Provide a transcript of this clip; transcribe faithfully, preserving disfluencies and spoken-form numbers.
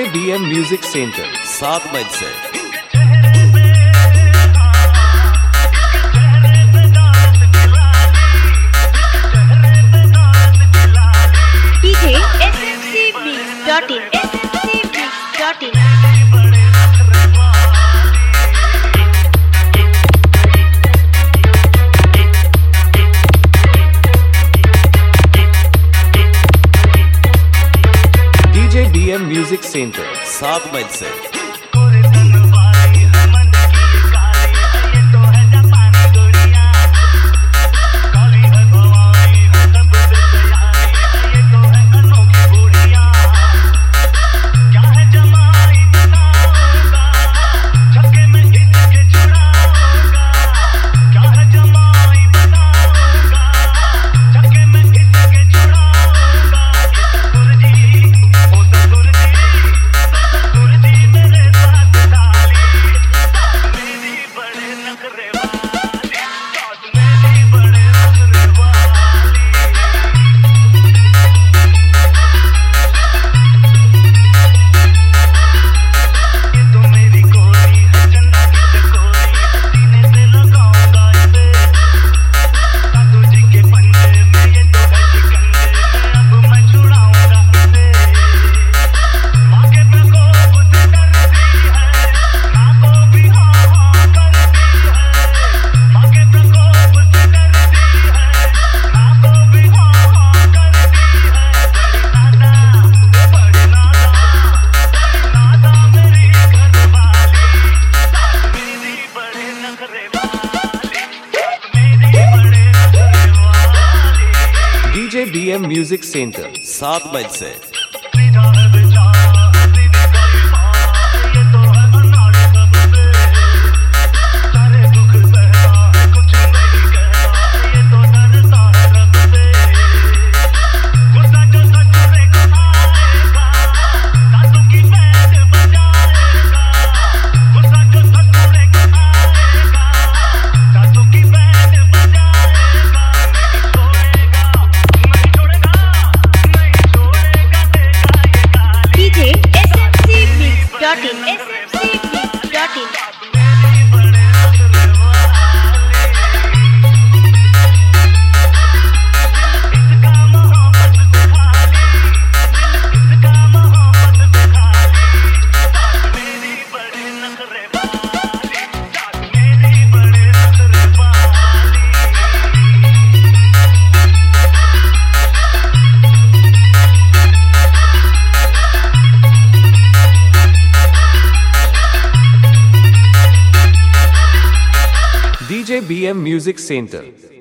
B M music centre सात मई से DJ S M C beats dot in S M C beats dot in DJ B M music centre सात मई से DJ B M music centre सात मई से dot in S M C beats dot in DJ B M music centre